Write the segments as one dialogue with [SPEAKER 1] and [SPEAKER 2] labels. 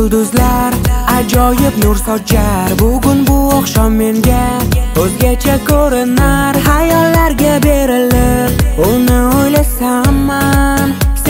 [SPEAKER 1] yulduzlar ajoyib nur sochar. Bugun bu oqshom menga o'zgacha ko'rinar. Hayollarga berilib uni o'ylasamman,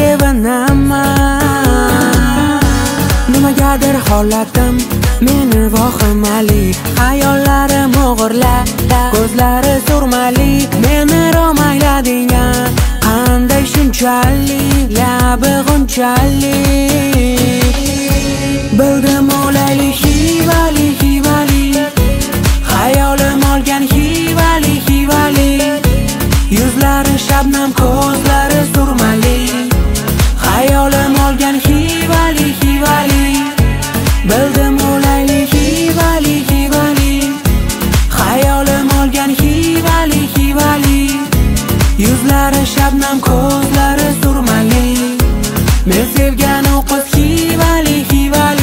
[SPEAKER 1] sevinaman. Nimagadir holatim meni vahimali, hayollarim o'g'irlab, ko'zlari surmali. Meni romayladigan qanday shunchalik, labi g'unchalik. Bildim o'laylik hivali, hivali, hayolim olgan hivali, hivali. Yuzlari shabnam, ko'zlari surmali, hayolim olgan hivali, hivali. Bildim o'laylik hivali, hivali, hayolim olgan hivali, hivali. Yuzlari shabnam, ko'zlari surmali, men sevgan o qiz hivali, hivali.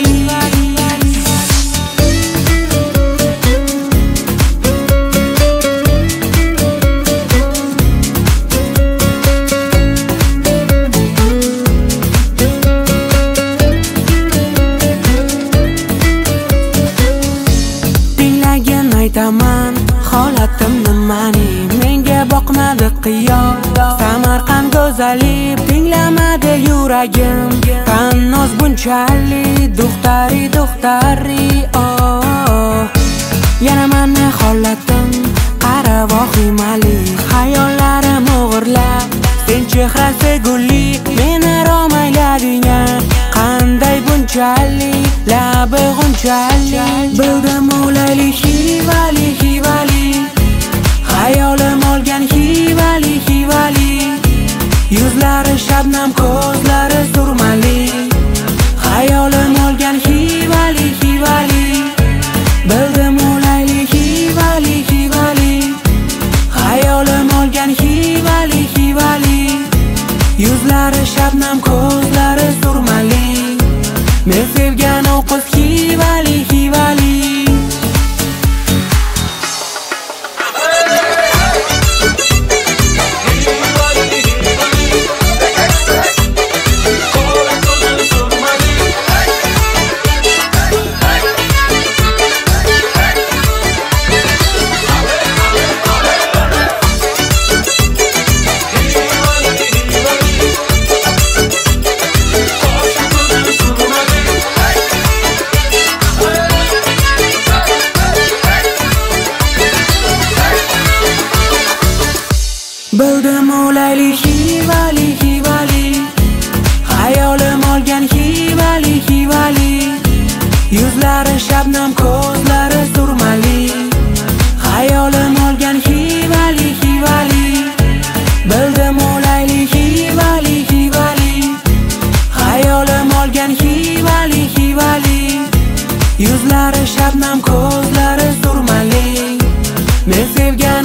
[SPEAKER 1] Aytaman holatim nimani, menga boqmadi qiyos Samarqand go'zali, tinglamadi yuragim Tannoz bunchalik, duxtari, duxtari, oh. Yana mani holatim qara vahimali, hayollarim o'g'irlab, sen chehrasi gulli, meni romayladigan qanday bunchalik, labi g'unchalik. Bildim o'laylik hivali, hivali, hayolim olgan hivali, hivali. Yuzlari shabnam, ko'zlari surmali, hayolim olgan hivali, hivali. Bildim o'laylik hivali, hivali, hayolim olgan hivali, hivali. Yuzlari shabnam, ko'zlari surmali, men sevgan o qiz hivali, hivali. Bildim o'laylik hivali, hivali, hayolim olgan hivali, hivali. Yuzlari shabnam, ko'zlari surmali, hayolim olgan hivali, hivali. Bildim o'laylik hivali, hivali, hayolim olgan hivali, hivali. Yuzlari shabnam, ko'zlari surmali, men sevgan